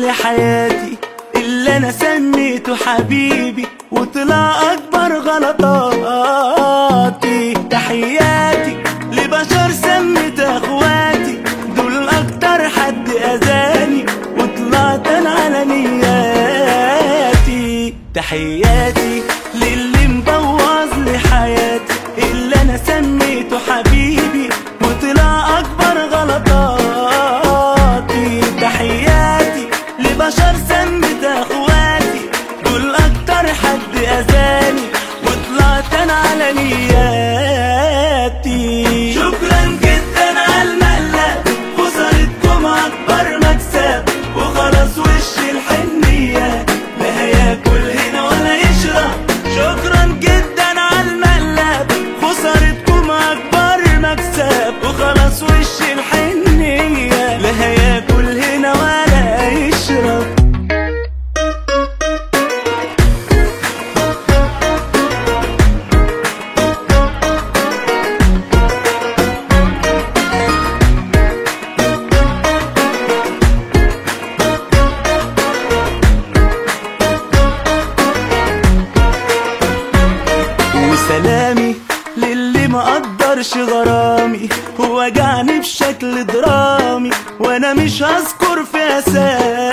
لحياتي اللي انا سميته حبيبي وطلع اكبر غلطاتي. تحياتي لبشر سميت اخواتي دول اكتر حد اذاني وطلعت انا على نياتي. تحياتي للي مبوظ لي حياتي اللي انا سميته حبيبي وطلع اكبر غلطاتي. تحياتي لبشر سميت اخواتي دول اكتر حد اذاني وطلعت انا على نياتي. شكرا جدا على المقلب خسارتكم اكبر مكسب وخلاص وش الحنية لا هياكل هنا ولا يشرب. شكرا جدا على المقلب خسارتكم اكبر مكسب وخلاص وش الحنية لا هياكل هنا ولا يشرب. وسلامي للي ما قدرش غرامي ووجعني بشكل درامي وانا مش هذكر في اسامي.